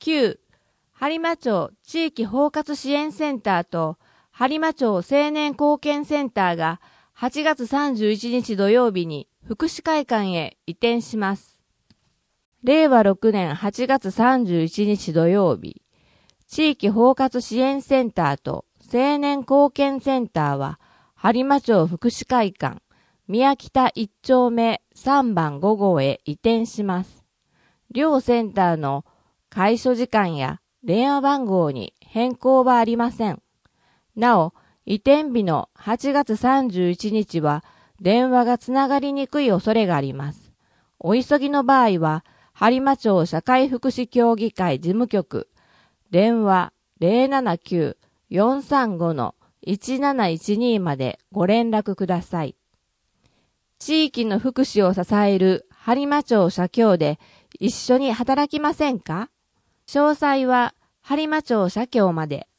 9、播磨町地域包括支援センターと播磨町青年貢献センターが8月31日土曜日に福祉会館へ移転します。令和6年8月31日土曜日、地域包括支援センターと青年貢献センターは播磨町福祉会館宮北1丁目3番5号へ移転します。両センターの開所時間や電話番号に変更はありません。なお、移転日の8月31日は電話がつながりにくい恐れがあります。お急ぎの場合は、播磨町社会福祉協議会事務局、電話 079-435-1712 までご連絡ください。地域の福祉を支える播磨町社協で一緒に働きませんか？詳細は播磨町社協まで。